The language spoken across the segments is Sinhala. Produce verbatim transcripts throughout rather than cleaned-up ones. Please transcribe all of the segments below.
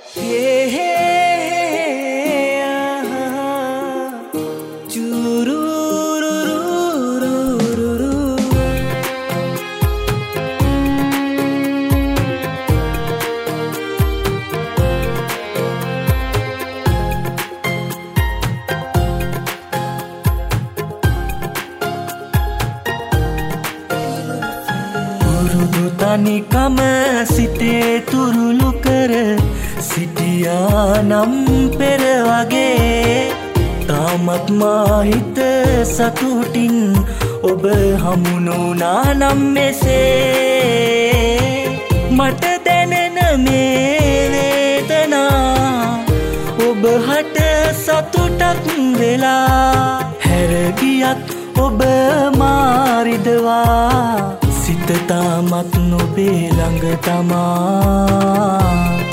තනිකම සිතේ තුරුළු කර සිටියා නම් පෙර වගේ තාමත් මා හිත සතුටින් ඔබ හමු නොවුනා නම් මෙසේ මට දැනෙන මේ වේදනා ඔබ හට සතුටක් වෙලා හැර ගියත් ඔබ මා රිදවා සිත තාමත් නොබේ ළඟ තමා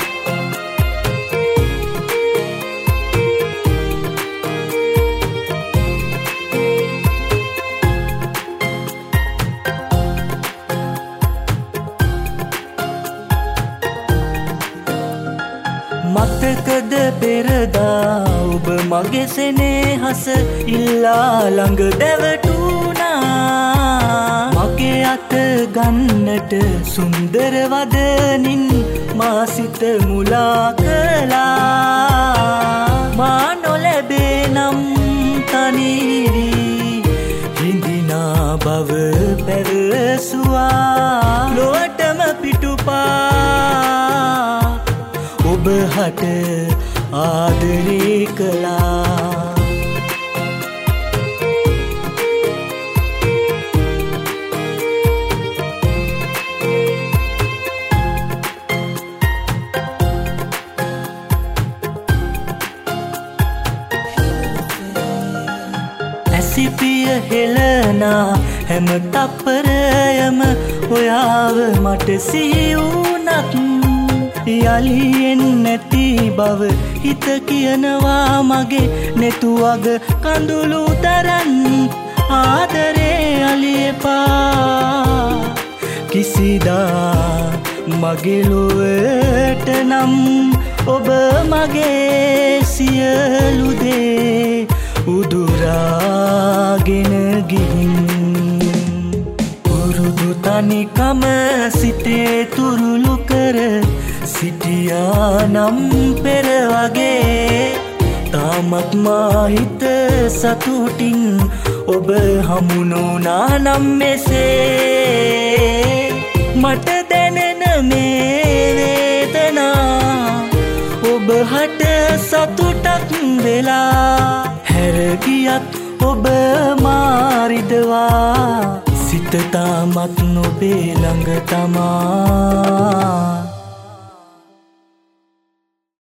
මතකද පෙරදා ඔබ මගේ සෙනෙහස ඉල්ලා ළඟ දැවටුණා මගේ අත ගන්නට සුන්දර වදනින් මා සිත මුලා කළා මා නොලැබේ නම් තනිවී හිඳිනා බව පැවසුවා ලොවටම පිටුපා ඔබ හට ආදරේ කළා ඇසිපිය හෙළනා හැම තප්පරයම ඔයාව මට සිහි වුණත් යලියෙන් නැති බව හිත කියනවා මගේ නෙතුවග කඳුළු තරන් ආදරේ අලියපා කිසිදා මගේ ලොවට නම් ඔබ මගේ සියලු දේ උදුරාගෙන ගිහින් පුරුදු තනිකම සිතේ තුරුළු කර සිටියා නම් පෙර වගේ තාමත් මා හිත සතුටින් ඔබ හමු නොවුනා නම් මෙසේ මට දැනෙන මේ වේදනා ඔබ හට සතුටක් වෙලා හැර ගියත් ඔබ මා රිදවා සිත තාමත් නොබේ ළඟ තමා